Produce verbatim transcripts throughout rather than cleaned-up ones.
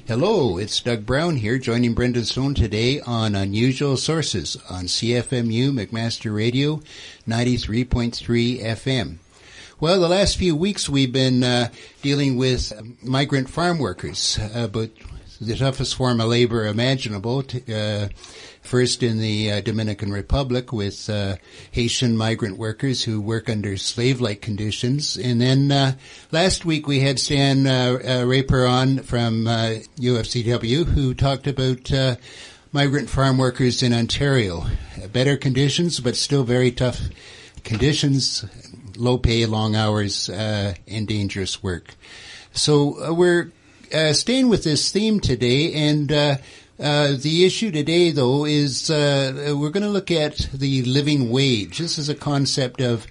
Hello, it's Doug Brown here, joining Brendan Stone today on Unusual Sources on C F M U McMaster Radio ninety-three point three F M. Well, the last few weeks we've been uh, dealing with migrant farm workers, uh, but the toughest form of labor imaginable. To, uh, first in the uh, Dominican Republic with uh, Haitian migrant workers who work under slave-like conditions. And then uh, last week we had Stan uh, uh, Raper on from uh, U F C W who talked about uh, migrant farm workers in Ontario. Better conditions, but still very tough conditions, low pay, long hours, uh, and dangerous work. So uh, we're uh, staying with this theme today, and uh, Uh, the issue today, though, is uh, we're going to look at the living wage. This is a concept of,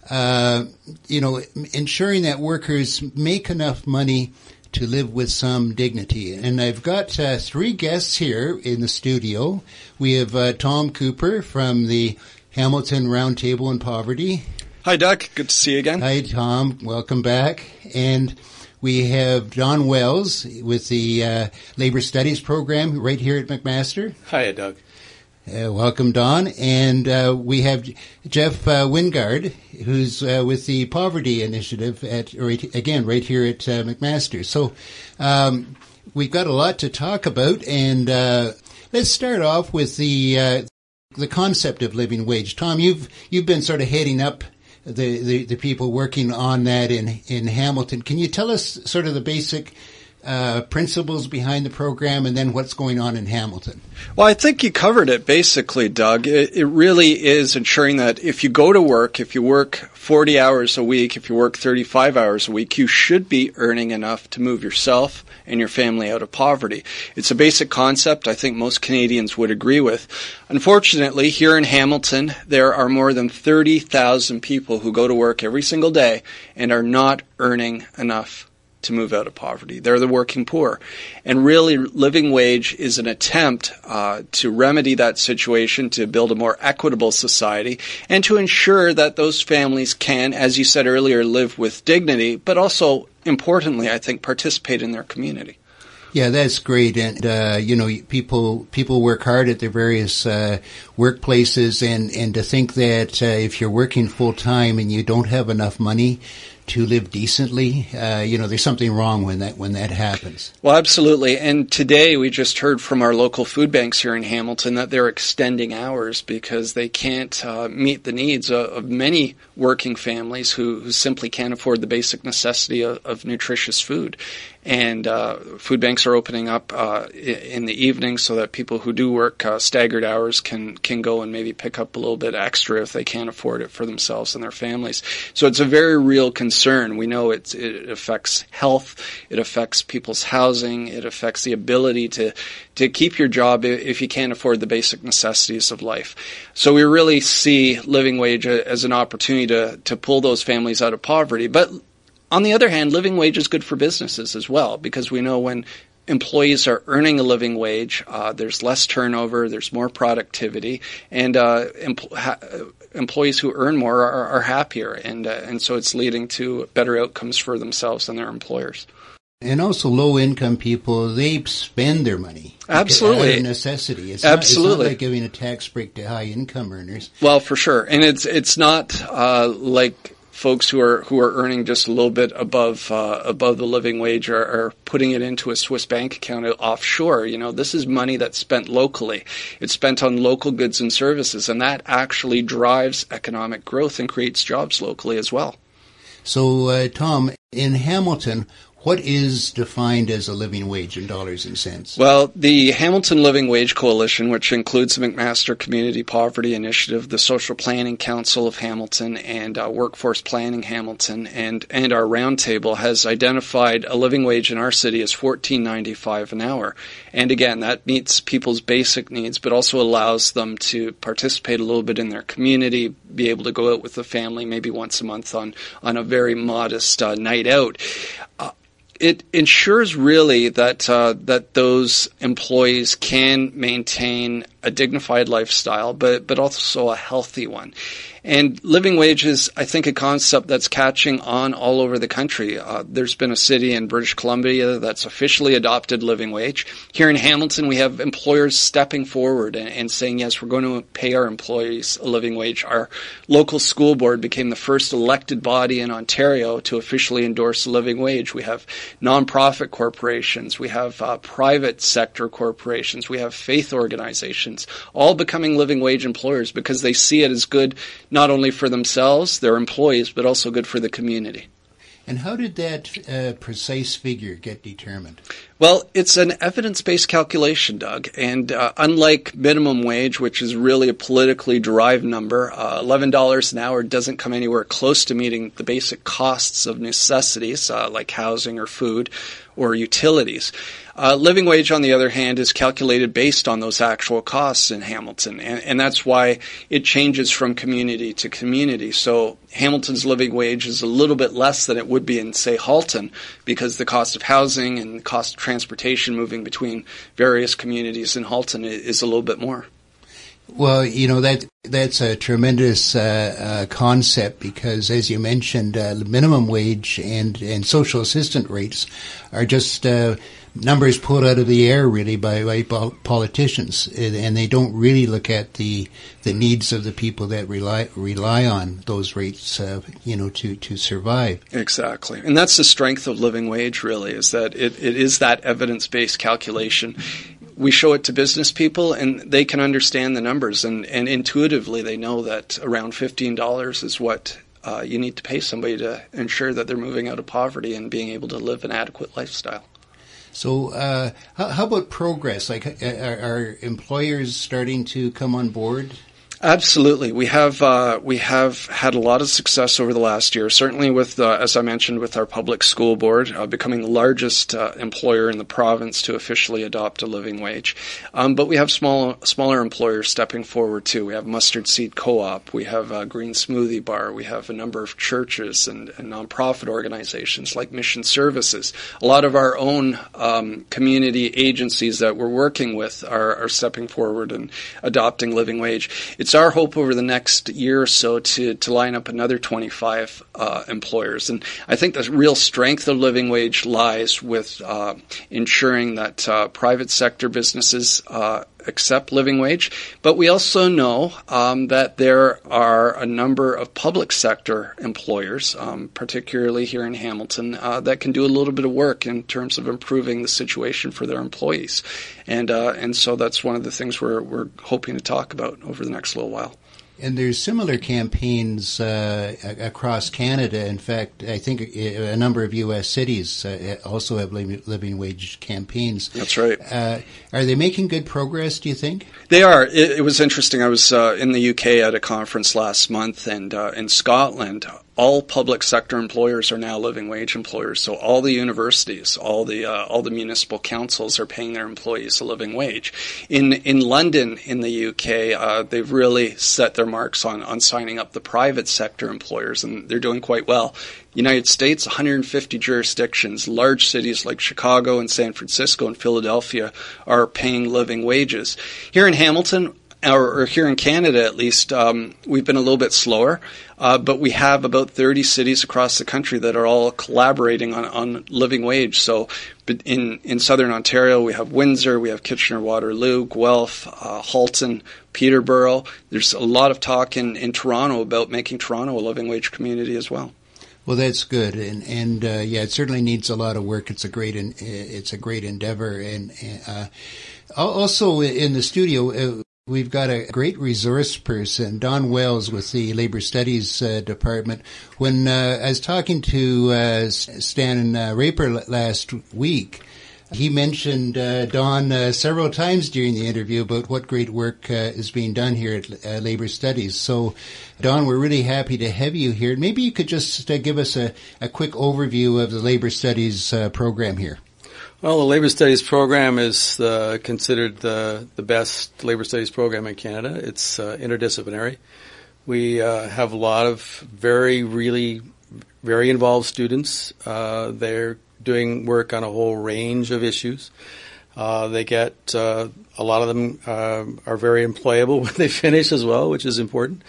uh, you know, ensuring that workers make enough money to live with some dignity. And I've got uh, three guests here in the studio. We have uh, Tom Cooper from the Hamilton Roundtable on Poverty. Hi, Doug. Good to see you again. Hi, Tom. Welcome back. And we have Don Wells with the uh, Labor Studies Program right here at McMaster. Hi, Doug. Uh, welcome, Don. And uh, we have Jeff uh, Wingard, who's uh, with the Poverty Initiative, at right, again, right here at uh, McMaster. So um, we've got a lot to talk about, and uh, let's start off with the uh, the concept of living wage. Tom, you've you've been sort of heading up The, the, the people working on that in, in Hamilton. Can you tell us sort of the basic uh, principles behind the program and then what's going on in Hamilton? Well, I think you covered it basically, Doug. It, it really is ensuring that if you go to work, if you work forty hours a week, if you work thirty-five hours a week, you should be earning enough to move yourself and your family out of poverty. It's a basic concept I think most Canadians would agree with. Unfortunately, here in Hamilton, there are more than thirty thousand people who go to work every single day and are not earning enough to move out of poverty. They're the working poor. And really, living wage is an attempt uh, to remedy that situation, to build a more equitable society, and to ensure that those families can, as you said earlier, live with dignity, but also, importantly, I think, participate in their community. Yeah, that's great. And, uh, you know, people, people work hard at their various, uh, workplaces, and, and to think that, uh, if you're working full time and you don't have enough money to live decently, uh, you know, there's something wrong when that, when that happens. Well, absolutely. And today we just heard from our local food banks here in Hamilton that they're extending hours because they can't, uh, meet the needs of, of many working families who, who simply can't afford the basic necessity of, of nutritious food. And uh, food banks are opening up uh, in the evening so that people who do work uh, staggered hours can can go and maybe pick up a little bit extra if they can't afford it for themselves and their families. So it's a very real concern. We know it's, it affects health, it affects people's housing, it affects the ability to, to keep your job if you can't afford the basic necessities of life. So we really see living wage as an opportunity to, to pull those families out of poverty. But on the other hand, living wage is good for businesses as well, because we know when employees are earning a living wage, uh, there's less turnover, there's more productivity, and uh, empl- ha- employees who earn more are, are happier, and uh, and so it's leading to better outcomes for themselves and their employers. And also low-income people, they spend their money. Absolutely. Out of necessity. It's Absolutely. Not, it's not like giving a tax break to high-income earners. Well, for sure. And it's it's not uh, like folks who are who are earning just a little bit above uh, above the living wage are, are putting it into a Swiss bank account offshore. You know, this is money that's spent locally. It's spent on local goods and services, and that actually drives economic growth and creates jobs locally as well. So, uh, Tom, in Hamilton, what is defined as a living wage in dollars and cents? Well, the Hamilton Living Wage Coalition, which includes the McMaster Community Poverty Initiative, the Social Planning Council of Hamilton, and uh, Workforce Planning Hamilton, and, and our roundtable, has identified a living wage in our city as fourteen ninety-five an hour. And again, that meets people's basic needs, but also allows them to participate a little bit in their community, be able to go out with the family maybe once a month on, on a very modest uh, night out. Uh, It ensures really that uh, that those employees can maintain a dignified lifestyle, but, but also a healthy one. And living wage is, I think, a concept that's catching on all over the country. Uh, there's been a city in British Columbia that's officially adopted living wage. Here in Hamilton, we have employers stepping forward and, and saying, yes, we're going to pay our employees a living wage. Our local school board became the first elected body in Ontario to officially endorse a living wage. We have nonprofit corporations. We have uh, private sector corporations. We have faith organizations, all becoming living wage employers because they see it as good not only for themselves, their employees, but also good for the community. And how did that uh, precise figure get determined? Well, it's an evidence-based calculation, Doug, and uh, unlike minimum wage, which is really a politically derived number, uh, eleven dollars an hour doesn't come anywhere close to meeting the basic costs of necessities uh, like housing or food or utilities. Uh, living wage, on the other hand, is calculated based on those actual costs in Hamilton, and, and that's why it changes from community to community. So Hamilton's living wage is a little bit less than it would be in, say, Halton, because the cost of housing and the cost of transportation moving between various communities in Halton is a little bit more. Well, you know, that that's a tremendous uh, uh, concept because, as you mentioned, uh, minimum wage and, and social assistance rates are just uh, numbers pulled out of the air, really, by, by politicians, and they don't really look at the the needs of the people that rely rely on those rates, uh, you know, to, to survive. Exactly, and that's the strength of living wage, really, is that it, it is that evidence-based calculation. We show it to business people, and they can understand the numbers, and, and intuitively they know that around fifteen dollars is what uh, you need to pay somebody to ensure that they're moving out of poverty and being able to live an adequate lifestyle. So uh, how, how about progress? Like, are, are employers starting to come on board? Absolutely. We have uh, we have had a lot of success over the last year, certainly with, uh, as I mentioned, with our public school board, uh, becoming the largest uh, employer in the province to officially adopt a living wage. Um, but we have small, smaller employers stepping forward, too. We have Mustard Seed Co-op. We have a Green Smoothie Bar. We have a number of churches and, and nonprofit organizations like Mission Services. A lot of our own um, community agencies that we're working with are, are stepping forward and adopting living wage. It's It's our hope over the next year or so to, to line up another twenty-five uh, employers. And I think the real strength of living wage lies with uh, ensuring that uh, private sector businesses uh, accept living wage. But we also know um, that there are a number of public sector employers, um, particularly here in Hamilton, uh, that can do a little bit of work in terms of improving the situation for their employees. And uh, and so that's one of the things we're we're hoping to talk about over the next little while. And there's similar campaigns uh, across Canada. In fact, I think a number of U S cities uh, also have living wage campaigns. That's right. Uh, are they making good progress, do you think? They are. It, it was interesting. I was uh, in the U K at a conference last month, and uh, in Scotland, all public sector employers are now living wage employers. So all the universities, all the uh, all the municipal councils are paying their employees a living wage. In in London, in the U K, uh, they've really set their marks on on signing up the private sector employers, and they're doing quite well. United States, one hundred fifty jurisdictions, large cities like Chicago and San Francisco and Philadelphia are paying living wages. Here in Hamilton, or, or here in Canada at least, um, we've been a little bit slower, uh, but we have about thirty cities across the country that are all collaborating on, on living wage. So in, in southern Ontario, we have Windsor, we have Kitchener-Waterloo, Guelph, uh, Halton, Peterborough. There's a lot of talk in, in Toronto about making Toronto a living wage community as well. Well, that's good, and and uh, yeah, it certainly needs a lot of work. It's a great, in, it's a great endeavor, and uh, also in the studio uh, we've got a great resource person, Don Wells, with the Labor Studies uh, Department. When uh, I was talking to uh, Stan uh, Raper last week, he mentioned uh, Don uh, several times during the interview about what great work uh, is being done here at uh, Labor Studies. So, Don, we're really happy to have you here. Maybe you could just uh, give us a, a quick overview of the Labor Studies uh, program here. Well, the Labor Studies program is uh, considered the, the best Labor Studies program in Canada. It's uh, interdisciplinary. We uh, have a lot of very, really, very involved students. Uh, they're doing work on a whole range of issues. Uh, they get, uh, a lot of them uh, are very employable when they finish as well, which is important.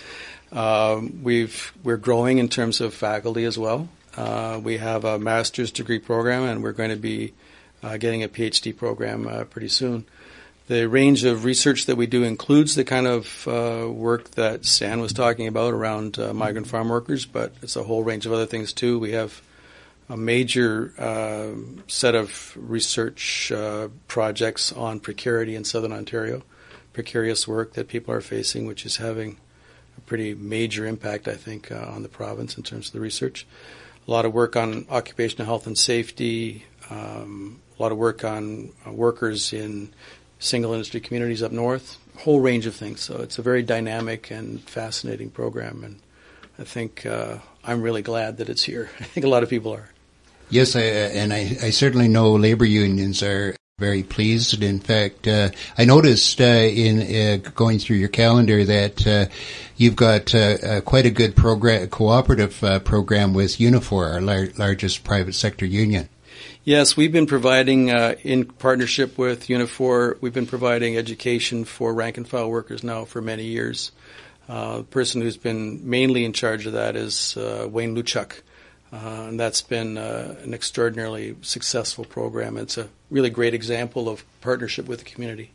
Um, we've, we're growing in terms of faculty as well. Uh, we have a master's degree program, and we're going to be uh, getting a PhD program uh, pretty soon. The range of research that we do includes the kind of uh, work that Stan was talking about around uh, migrant farm workers, but it's a whole range of other things too. We have a major uh, set of research uh, projects on precarity in Southern Ontario, precarious work that people are facing, which is having a pretty major impact, I think, uh, on the province in terms of the research. A lot of work on occupational health and safety, um, a lot of work on uh, workers in single industry communities up north, a whole range of things. So it's a very dynamic and fascinating program, and I think uh, I'm really glad that it's here. I think a lot of people are. Yes, I, and I, I certainly know labor unions are very pleased. In fact, uh, I noticed uh, in uh, going through your calendar that uh, you've got uh, uh, quite a good program, cooperative uh, program with Unifor, our lar- largest private sector union. Yes, we've been providing, uh, in partnership with Unifor, we've been providing education for rank-and-file workers now for many years. Uh, the person who's been mainly in charge of that is uh, Wayne Luchuk, uh, and that's been uh, an extraordinarily successful program. It's a really great example of partnership with the community.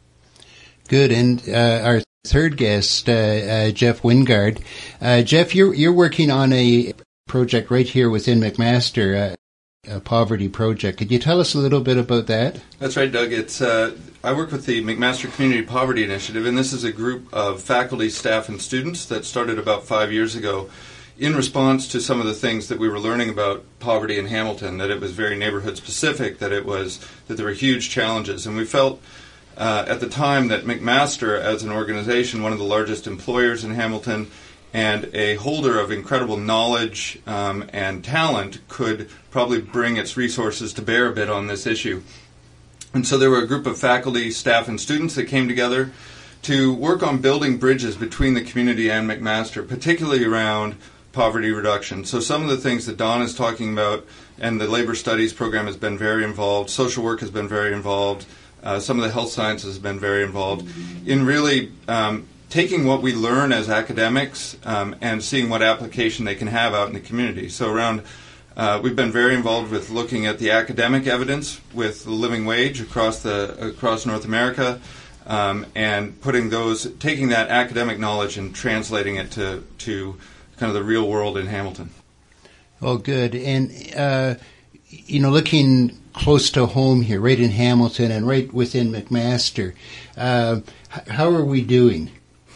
Good, and uh, our third guest, uh, uh, Jeff Wingard. Uh, Jeff, you're you're working on a project right here within McMaster. Uh, A poverty project. Could you tell us a little bit about that? That's right, Doug. It's uh, I work with the McMaster Community Poverty Initiative, and this is a group of faculty, staff, and students that started about five years ago in response to some of the things that we were learning about poverty in Hamilton, that it was very neighborhood specific, that it was that there were huge challenges. And we felt uh, at the time that McMaster, as an organization, one of the largest employers in Hamilton, and a holder of incredible knowledge um, and talent, could probably bring its resources to bear a bit on this issue. And so there were a group of faculty, staff, and students that came together to work on building bridges between the community and McMaster, particularly around poverty reduction. So some of the things that Don is talking about, and the labor studies program has been very involved, social work has been very involved, uh, some of the health sciences have been very involved in really um, taking what we learn as academics um, and seeing what application they can have out in the community. So around, uh, we've been very involved with looking at the academic evidence with the living wage across the across North America, um, and putting those, taking that academic knowledge and translating it to to kind of the real world in Hamilton. Oh, good. And uh, you know, looking close to home here, right in Hamilton and right within McMaster, uh, how are we doing?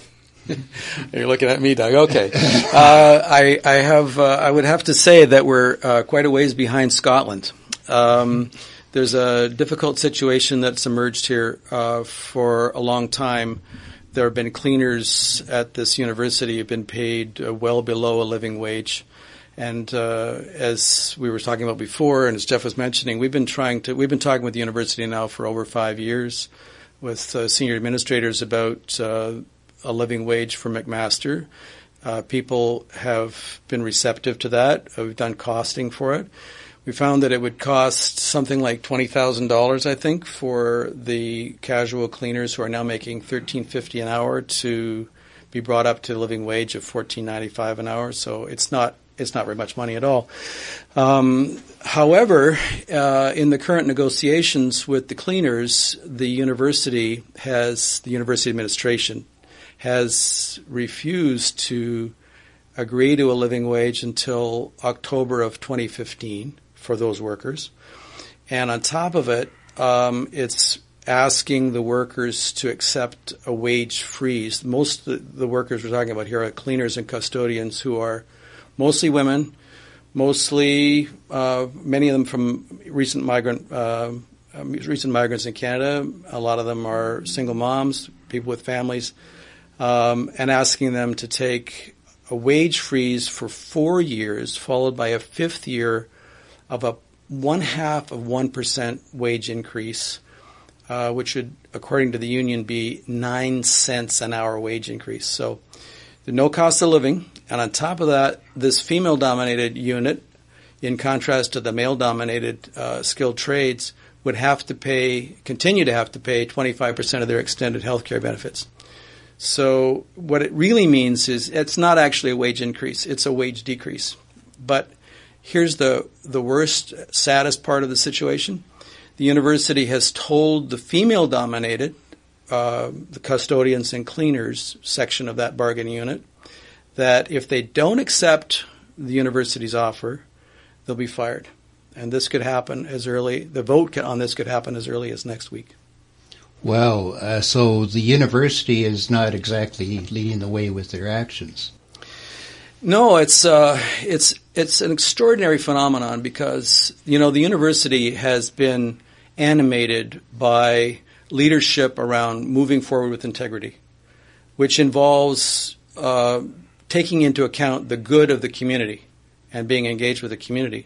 You're looking at me, Doug. Okay. Uh, I, I have, uh, I would have to say that we're uh, quite a ways behind Scotland. Um, there's a difficult situation that's emerged here uh, for a long time. There have been cleaners at this university who have been paid uh, well below a living wage. And uh, as we were talking about before, and as Jeff was mentioning, we've been trying to, we've been talking with the university now for over five years with uh, senior administrators about uh, a living wage for McMaster. Uh, people have been receptive to that. Uh, we've done costing for it. We found that it would cost something like twenty thousand dollars, I think, for the casual cleaners who are now making thirteen fifty an hour to be brought up to a living wage of fourteen ninety-five an hour. So it's not it's not very much money at all. Um, however, uh, in the current negotiations with the cleaners, the university has the university administration has refused to agree to a living wage until October of twenty fifteen for those workers. And on top of it, um, it's asking the workers to accept a wage freeze. Most of the, the workers we're talking about here are cleaners and custodians who are mostly women, mostly, uh, many of them from recent migrant, uh, recent migrants in Canada. A lot of them are single moms, people with families. Um, and asking them to take a wage freeze for four years, followed by a fifth year of a one half of one percent wage increase, uh, which would, according to the union, be nine cents an hour wage increase. So there's no cost of living. And on top of that, this female-dominated unit, in contrast to the male-dominated uh, skilled trades, would have to pay, continue to have to pay twenty-five percent of their extended health care benefits. So what it really means is it's not actually a wage increase, it's a wage decrease. But here's the, the worst, saddest part of the situation. The university has told the female-dominated, uh, the custodians and cleaners section of that bargaining unit, that if they don't accept the university's offer, they'll be fired. And this could happen as early, the vote on this could happen as early as next week. Well, uh, so the university is not exactly leading the way with their actions. No, it's uh, it's it's an extraordinary phenomenon because, you know, the university has been animated by leadership around moving forward with integrity, which involves uh, taking into account the good of the community and being engaged with the community.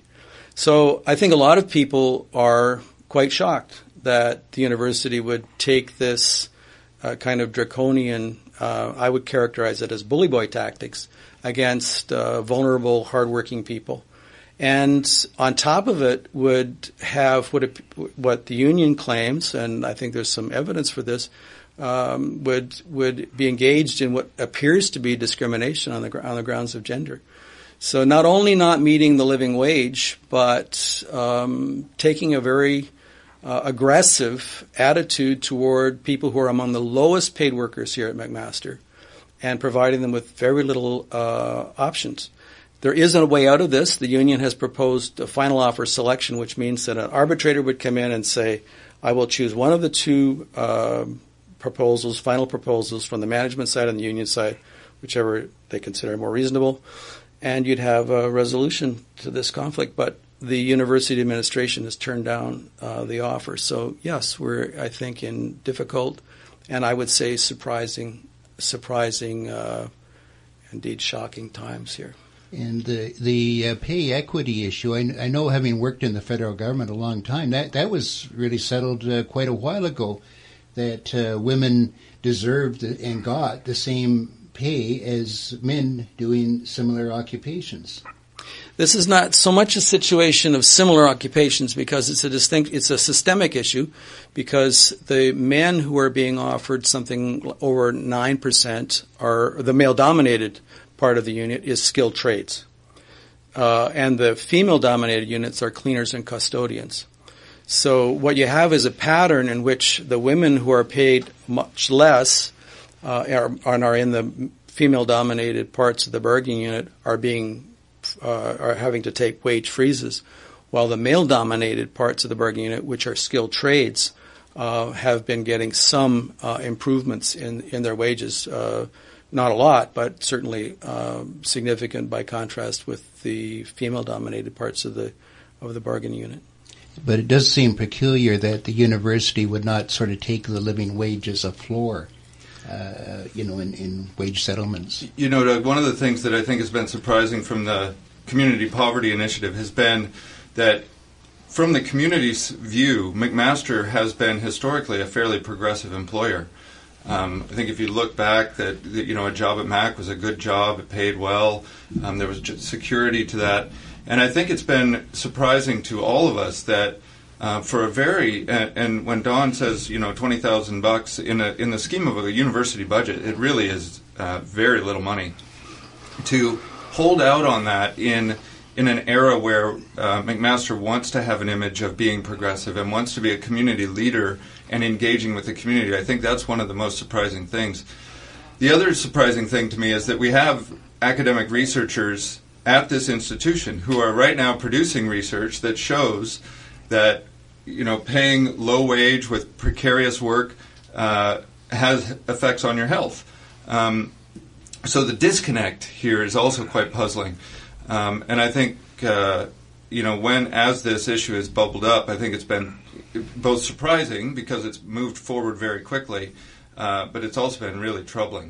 So I think a lot of people are quite shocked that the university would take this uh, kind of draconian, uh, I would characterize it as bully boy tactics against uh, vulnerable, hardworking people. And on top of it would have what, it, what the union claims, and I think there's some evidence for this, um, would would be engaged in what appears to be discrimination on the on the grounds of gender. So not only not meeting the living wage, but um, taking a very uh, aggressive attitude toward people who are among the lowest paid workers here at McMaster and providing them with very little uh, options. There is a way out of this. The union has proposed a final offer selection, which means that an arbitrator would come in and say, I will choose one of the two uh, proposals, final proposals from the management side and the union side, whichever they consider more reasonable, and you'd have a resolution to this conflict. But the university administration has turned down uh, the offer. So, yes, we're, I think, in difficult and I would say surprising, surprising, uh, indeed shocking times here. And the the uh, pay equity issue, I, I know, having worked in the federal government a long time, that, that was really settled uh, quite a while ago, that uh, women deserved and got the same pay as men doing similar occupations. This is not so much a situation of similar occupations because it's a distinct, it's a systemic issue, because the men who are being offered something over nine percent are the male-dominated part of the unit is skilled trades. Uh, and the female-dominated units are cleaners and custodians. So what you have is a pattern in which the women who are paid much less uh, are, are in the female-dominated parts of the bargaining unit are being uh, are having to take wage freezes, while the male-dominated parts of the bargaining unit, which are skilled trades, uh, have been getting some uh, improvements in, in their wages. Uh, Not a lot, but certainly uh, significant by contrast with the female-dominated parts of the of the bargaining unit. But it does seem peculiar that the university would not sort of take the living wage as a floor, uh, you know, in, in wage settlements. You know, Doug, one of the things that I think has been surprising from the Community Poverty Initiative has been that from the community's view, McMaster has been historically a fairly progressive employer. Um, I think if you look back, that, that you know a job at Mac was a good job. It paid well. Um, there was security to that, and I think it's been surprising to all of us that uh, for a very and, and when Don says you know twenty thousand bucks in a in the scheme of a university budget, it really is uh, very little money. To hold out on that in in an era where uh, McMaster wants to have an image of being progressive and wants to be a community leader and engaging with the community, I think that's one of the most surprising things. The other surprising thing to me is that we have academic researchers at this institution who are right now producing research that shows that you know paying low wage with precarious work uh, has effects on your health. Um, so the disconnect here is also quite puzzling. Um, and I think, uh, you know, when, as this issue has bubbled up, I think it's been both surprising because it's moved forward very quickly, uh, but it's also been really troubling.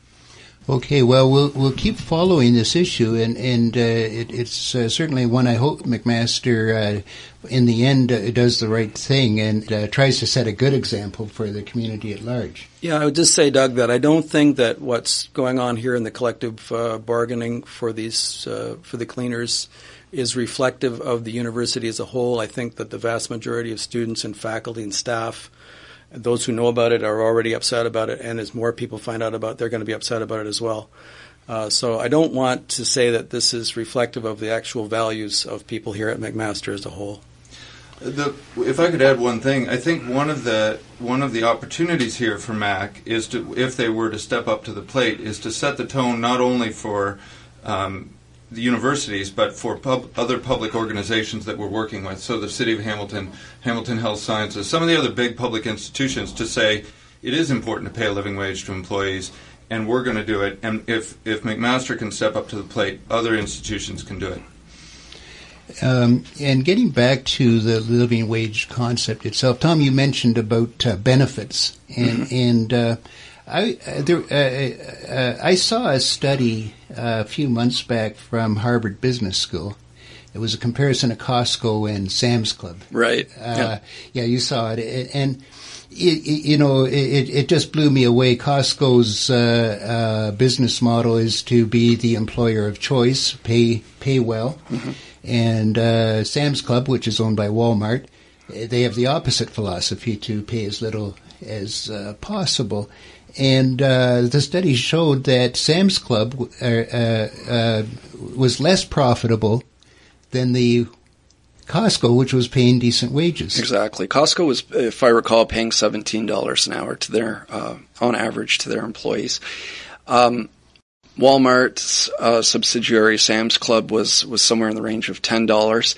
Okay, well, we'll we'll keep following this issue, and and uh, it, it's uh, certainly one I hope McMaster, uh, in the end, uh, does the right thing and uh, tries to set a good example for the community at large. Yeah, I would just say, Doug, that I don't think that what's going on here in the collective uh, bargaining for these uh, for the cleaners is reflective of the university as a whole. I think that the vast majority of students and faculty and staff, those who know about it, are already upset about it, and as more people find out about it, they're going to be upset about it as well. Uh, so I don't want to say that this is reflective of the actual values of people here at McMaster as a whole. The, if I could add one thing, I think one of the one of the opportunities here for M A C is to, if they were to step up to the plate, is to set the tone not only for um, the universities but for pub, other public organizations that we're working with. So the City of Hamilton, Hamilton Health Sciences, some of the other big public institutions, to say it is important to pay a living wage to employees, and we're going to do it. And if if McMaster can step up to the plate, other institutions can do it. Um, and getting back to the living wage concept itself, Tom, you mentioned about uh, benefits, and mm-hmm. and uh, I uh, there uh, uh, I saw a study uh, a few months back from Harvard Business School. It was a comparison of Costco and Sam's Club. Right. Uh, yeah. yeah, you saw it, and it, it, you know it, it just blew me away. Costco's uh, uh, business model is to be the employer of choice, pay pay well. Mm-hmm. And uh, Sam's Club, which is owned by Walmart, they have the opposite philosophy, to pay as little as uh, possible. And uh, the study showed that Sam's Club uh, uh, uh, was less profitable than the Costco, which was paying decent wages. Exactly. Costco was, if I recall, paying seventeen dollars an hour to their, uh, on average, to their employees. Um, Walmart's uh, subsidiary, Sam's Club, was, was somewhere in the range of ten dollars.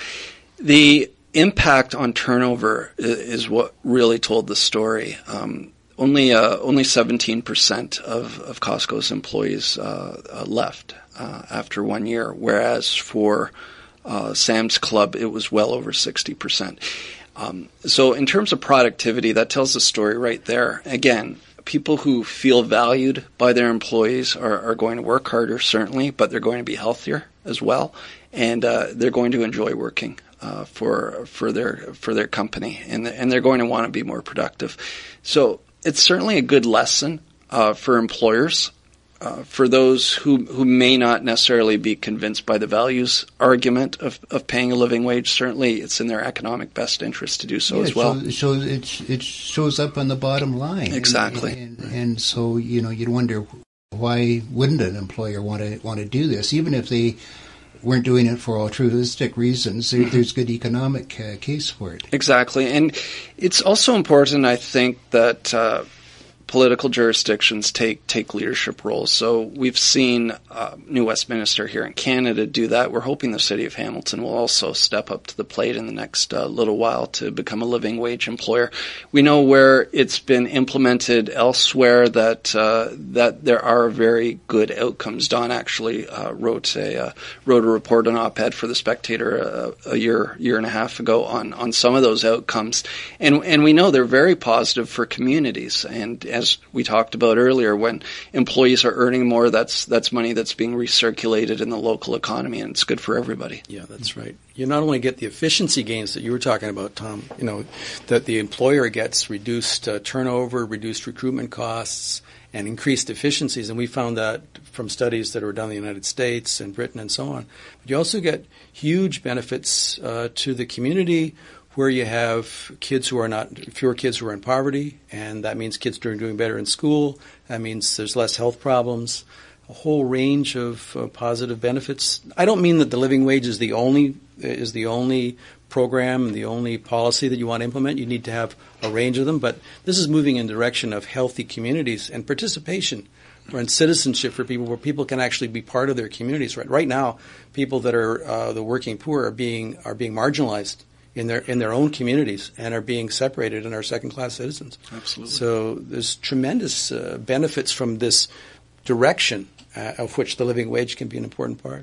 The impact on turnover is, is what really told the story. Um, only uh, only seventeen percent of, of Costco's employees uh, uh, left uh, after one year, whereas for uh, Sam's Club, it was well over sixty percent. Um, so in terms of productivity, that tells the story right there. Again, people who feel valued by their employees are, are going to work harder, certainly, but they're going to be healthier as well, and uh, they're going to enjoy working uh, for for their for their company, and and they're going to want to be more productive. So it's certainly a good lesson uh, for employers. Uh, for those who who may not necessarily be convinced by the values argument of, of paying a living wage, certainly it's in their economic best interest to do so yeah, as well. So, so it, it shows up on the bottom line. Exactly. And, and, and so, you know, you'd wonder, why wouldn't an employer want to want to do this? Even if they weren't doing it for altruistic reasons, there, there's good economic uh, case for it. Exactly. And it's also important, I think, that uh, political jurisdictions take take leadership roles. So we've seen uh, New Westminster here in Canada do that. We're hoping the City of Hamilton will also step up to the plate in the next uh, little while to become a living wage employer. We know where it's been implemented elsewhere that uh, that there are very good outcomes. Don actually uh, wrote a uh, wrote a report, an op-ed for the Spectator a, a year year and a half ago on on some of those outcomes, and and we know they're very positive for communities. And as we talked about earlier, when employees are earning more, that's that's money that's being recirculated in the local economy, and it's good for everybody. Yeah, that's right. You not only get the efficiency gains that you were talking about, Tom, you know, that the employer gets reduced uh, turnover, reduced recruitment costs, and increased efficiencies, and we found that from studies that were done in the United States and Britain and so on. But you also get huge benefits uh, to the community, where you have kids who are not, fewer kids who are in poverty, and that means kids are doing better in school. That means there's less health problems, a whole range of uh, positive benefits. I don't mean that the living wage is the only is the only program and the only policy that you want to implement. You need to have a range of them, but this is moving in the direction of healthy communities and participation and citizenship for people, where people can actually be part of their communities. Right, right now, people that are uh, the working poor are being are being marginalized in their in their own communities and are being separated and are second-class citizens. Absolutely. So there's tremendous uh, benefits from this direction, uh, of which the living wage can be an important part.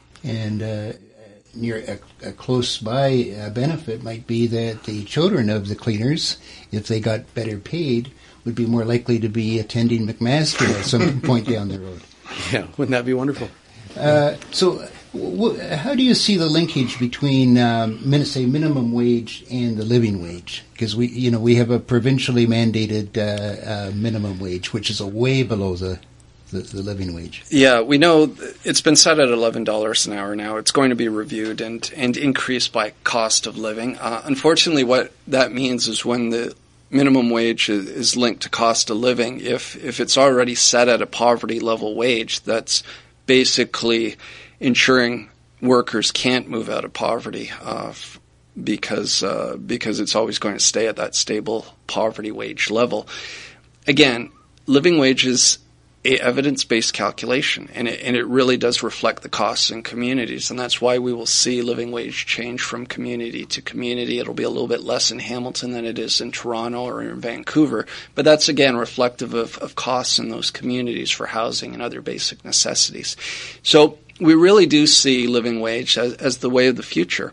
And uh, near a, a close-by uh, benefit might be that the children of the cleaners, if they got better paid, would be more likely to be attending McMaster at some point down the road. Yeah, wouldn't that be wonderful? Uh, so w- how do you see the linkage between, um, min- say, minimum wage and the living wage? Because we, you know, we have a provincially mandated uh, uh, minimum wage, which is a way below the the, the living wage? Yeah, we know it's been set at eleven dollars an hour now. It's going to be reviewed and, and increased by cost of living. Uh, unfortunately, what that means is when the minimum wage is, is linked to cost of living, if, if it's already set at a poverty level wage, that's basically ensuring workers can't move out of poverty uh, f- because uh, because it's always going to stay at that stable poverty wage level. Again, living wage is a evidence-based calculation, and it, and it really does reflect the costs in communities, and that's why we will see living wage change from community to community. It'll be a little bit less in Hamilton than it is in Toronto or in Vancouver, but that's again reflective of, of costs in those communities for housing and other basic necessities. So we really do see living wage as, as the way of the future,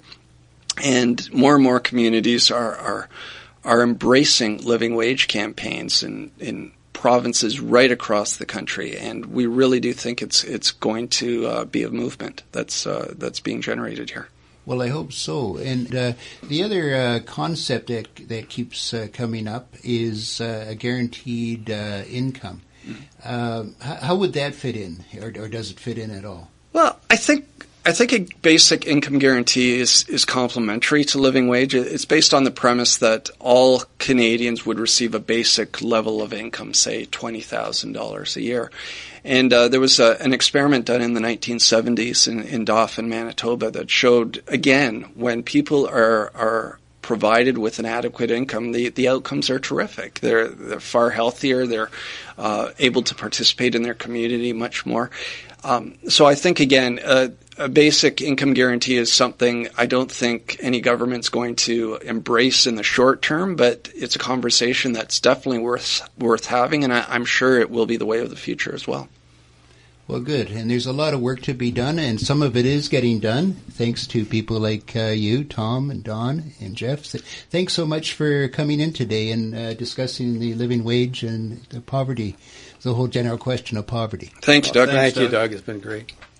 and more and more communities are are, are embracing living wage campaigns in in provinces right across the country, and we really do think it's it's going to uh, be a movement that's uh, that's being generated here. Well, I hope so. And uh, the other uh, concept that that keeps uh, coming up is uh, a guaranteed uh, income. Mm-hmm. Uh, how, how would that fit in, or, or does it fit in at all? Well, I think I think a basic income guarantee is, is complementary to living wage. It's based on the premise that all Canadians would receive a basic level of income, say twenty thousand dollars a year. And uh, there was a, an experiment done in the nineteen seventies in, in Dauphin, Manitoba, that showed, again, when people are are provided with an adequate income, the, the outcomes are terrific. They're, they're far healthier. They're uh, able to participate in their community much more. Um, so I think, again, uh, a basic income guarantee is something I don't think any government's going to embrace in the short term, but it's a conversation that's definitely worth worth having, and I, I'm sure it will be the way of the future as well. Well, good. And there's a lot of work to be done, and some of it is getting done, thanks to people like uh, you, Tom and Don and Jeff. Thanks so much for coming in today and uh, discussing the living wage and the poverty, the whole general question of poverty. Thank you, Doug. Well, thank you, Doug. It's been great.